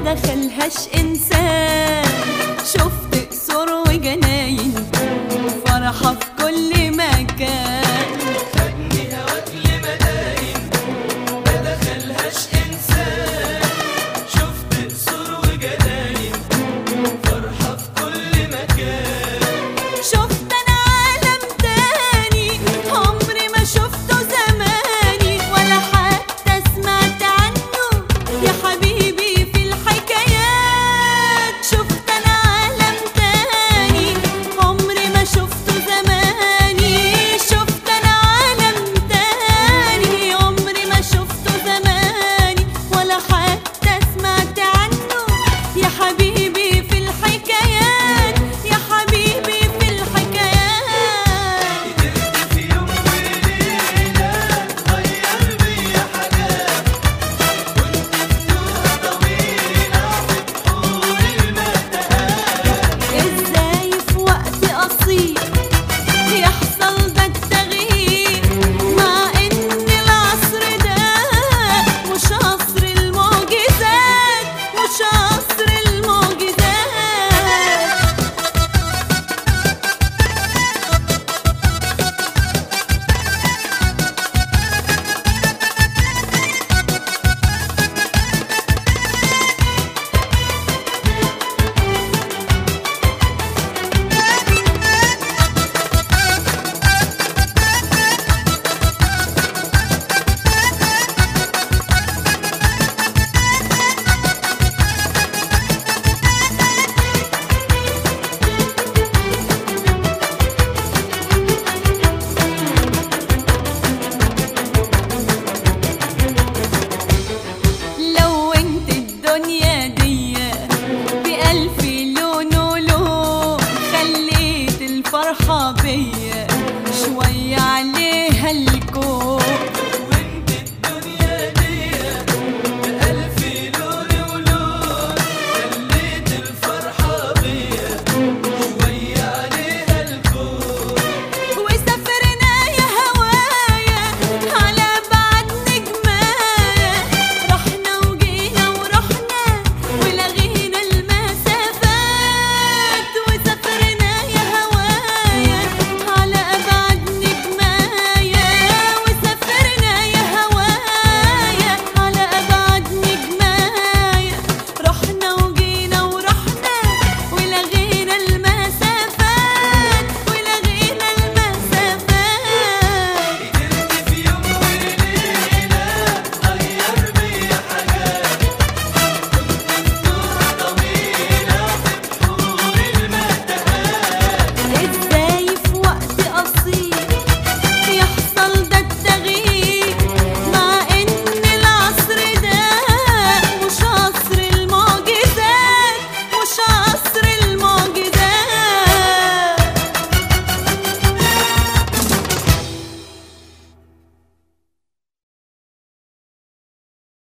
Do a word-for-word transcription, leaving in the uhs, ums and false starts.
دخلهاش إنسان. شفت قصور وجناين وفرحة في كل مكان. خدني هواك لمداين ما دخلهاش إنسان. شفت قصور وجناين فرحة في كل مكان. شفت أنا عالم تاني عمري ما شفته زماني ولا حتى سمعت عنه يا حبيبي في الحكايات. شفت أنا عالم تاني عمري ما شفته زماني. شفت أنا عالم تاني عمري ما شفته زماني ولا حتى سمعت عنه يا حبيبي في الحكايات. يا حبيبي في الحكايات. قدرت في يوم وليلة تغير بيا حاجات. كنت فتوها طويلة وبحور المتاهات. ازاي في وقت قصير يحصل ده التغيير مع ان العصر ده مش عصر المعجزات. مش عصر المعجزات. لو انت الدنيا دي بألف